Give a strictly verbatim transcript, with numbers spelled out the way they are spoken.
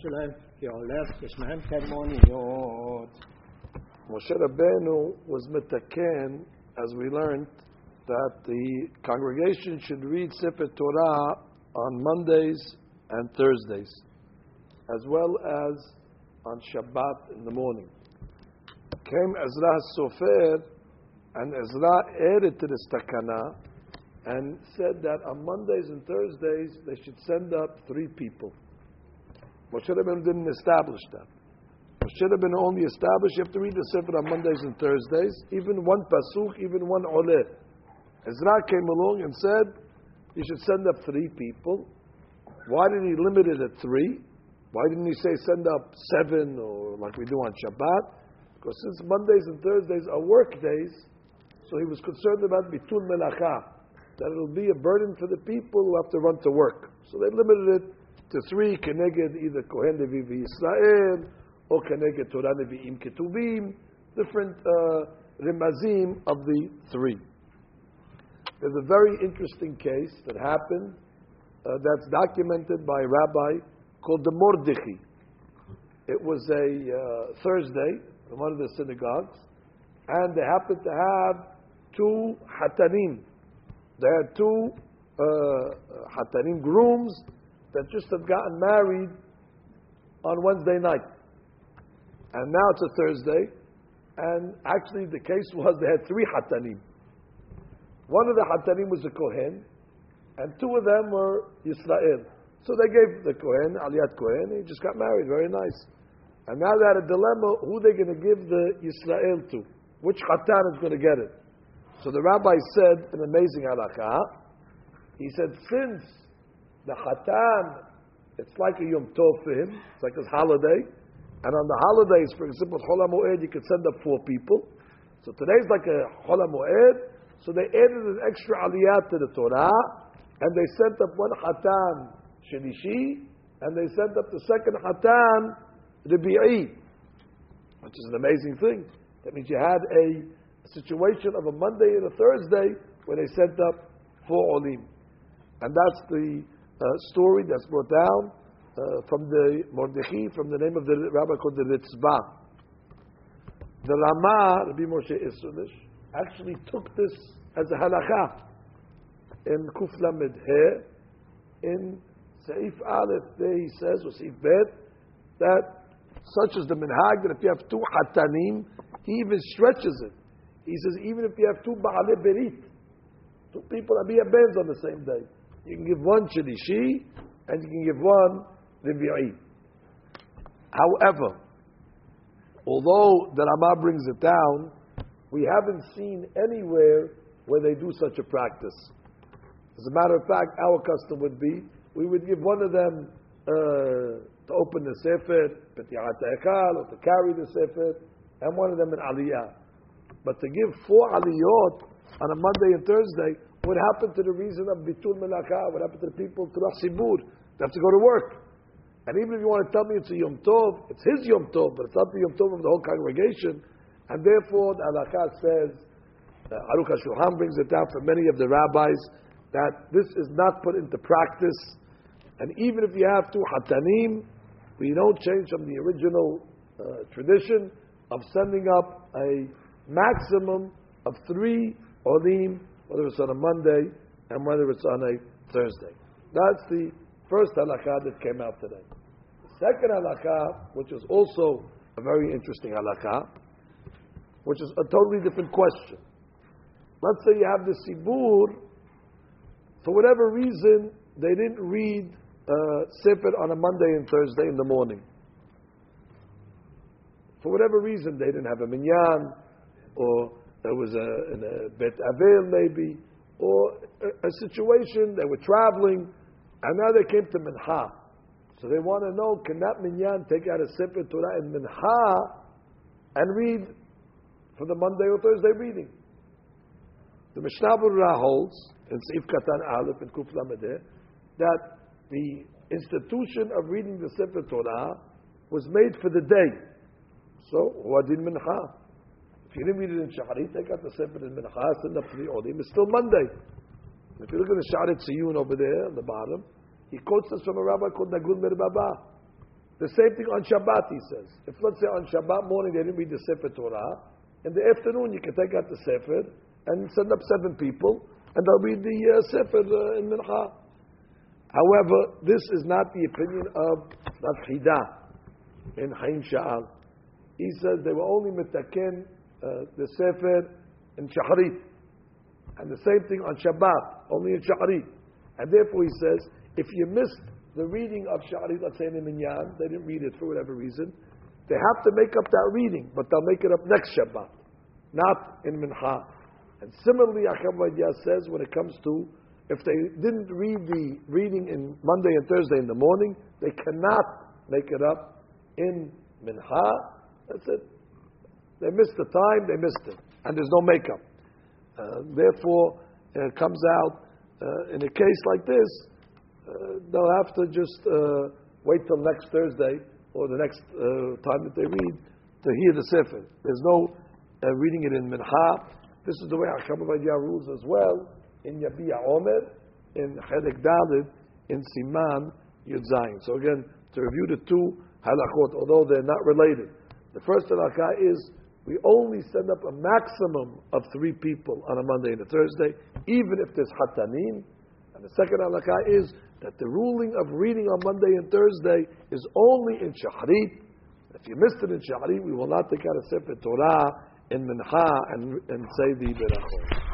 שלהם כהולך, יש להם כמוניות. Moshe Rabbeinu was metaken, as we learned, that the congregation should read Sefer Torah on Mondays and Thursdays, as well as on Shabbat in the morning. Came Ezra Sofer, and Ezra added to this takana and said that on Mondays and Thursdays they should send up three people. Moshe Rabbeinu didn't establish that. Moshe Rabbeinu only established you have to read the Sefer on Mondays and Thursdays, even one pasuk, even one oleh. Ezra came along and said you should send up three people. Why did he limit it at three? Why didn't he say send up seven or like we do on Shabbat? Because since Mondays and Thursdays are work days, so he was concerned about bitul melacha, that it will be a burden for the people who have to run to work. So they limited it to three, keneged either Kohen Levi Yisrael, or keneged Torah Nevi'im Ketuvim, different uh, remazim of the three. There's a very interesting case that happened uh, that's documented by a rabbi called the Mordechai. It was a uh, Thursday in one of the synagogues, and they happened to have two hatanim. They had two uh, hatanim, grooms, that just had gotten married on Wednesday night. And now it's a Thursday, and actually the case was they had three hatanim. One of the hatanim was a Kohen, and two of them were Yisrael. So they gave the Kohen, Aliyat Kohen, he just got married, very nice. And now they had a dilemma, who they're going to give the Yisrael to? Which hatan is going to get it? So the rabbi said an amazing halakha. He said, since the chatan, it's like a Yom Tov for him, it's like his holiday, and on the holidays, for example, Chol HaMoed, you could send up four people. So today's like a Chol HaMoed, so they added an extra aliyat to the Torah, and they sent up one chatan shelishi, and they sent up the second chatan rebi'i, which is an amazing thing. That means you had a situation of a Monday and a Thursday where they sent up four olim. And that's the uh, story that's brought down uh, from the Mordechai, from the name of the rabbi called the Ritzbah. The Rama, Rabbi Moshe Isserles, actually took this as a halakha in Kuf Lamed He, in Seif Aleph, there he says, or Seif Bet, that such as the minhag, that if you have two hatanim, he even stretches it. He says, even if you have two Ba'alei Berit, two people that be bands on the same day, you can give one Shelishi, and you can give one Revi'i. However, although the Rama brings it down, we haven't seen anywhere where they do such a practice. As a matter of fact, our custom would be, we would give one of them uh, to open the Sefer, Peti'at Ha'ekal, or to carry the Sefer, and one of them in Aliyah. But to give four aliyot on a Monday and Thursday, what happened to the reason of bitul melacha? What happened to the people to Sibur? They have to go to work. And even if you want to tell me it's a Yom Tov, it's his Yom Tov, but it's not the Yom Tov of the whole congregation. And therefore, the halakha says, uh, Aruch HaShulchan brings it down for many of the rabbis, that this is not put into practice. And even if you have two hatanim, we don't change from the original uh, tradition of sending up a maximum of three olim, whether it's on a Monday and whether it's on a Thursday. That's the first halakha that came out today. The second halakha, which is also a very interesting halakha, which is a totally different question. Let's say you have the Sibur, for whatever reason, they didn't read uh, Sefer on a Monday and Thursday in the morning. For whatever reason, they didn't have a minyan, or there was a, a Bet Avel maybe, or a, a situation, they were traveling, and now they came to Mincha. So they want to know, can that minyan take out a Sefer Torah in Mincha and read for the Monday or Thursday reading? The Mishnah Berurah holds, in Seif Katan Aleph and Kuf Lamed He, that the institution of reading the Sefer Torah was made for the day. So, Wadin Mincha. If you didn't read it in Sha'ari, take out the Sefer in Mincha, send up to the Olim, it's still Monday. If you look at the Sha'ari Tziyun over there on the bottom, he quotes this from a rabbi called Nagun Mir Baba. The same thing on Shabbat, he says. If let's say on Shabbat morning they didn't read the Sefer Torah, in the afternoon you can take out the Sefer and send up seven people, and they'll read the uh, Sefer uh, in Mincha. However, this is not the opinion of Rav Chida in Haim Sha'al. He says they were only mitaken uh, the Sefer in Shacharit, and the same thing on Shabbat, only in Shacharit. And therefore he says, if you missed the reading of Shacharit, let's say in the Minyan, they didn't read it for whatever reason, they have to make up that reading, but they'll make it up next Shabbat, not in Mincha. And similarly, Acham Vaidya says when it comes to, if they didn't read the reading in Monday and Thursday in the morning, they cannot make it up in Mincha. That's it. They missed the time, they missed it. And there's no makeup. Uh, therefore, it comes out, uh, in a case like this, uh, they'll have to just uh, wait till next Thursday or the next uh, time that they read to hear the Sefer. There's no uh, reading it in Mincha. This is the way Acham Vaidya rules as well in Yabiya Omer, in Chedek Dalet, in Siman Yud Zayin. So again, to review the two halachot, although they're not related. The first halakha is we only send up a maximum of three people on a Monday and a Thursday, even if there's hatanim. And the second halakha is that the ruling of reading on Monday and Thursday is only in Shacharit. If you missed it in Shacharit, we will not take out a Sefer Torah in Mincha and, and say the Berachot.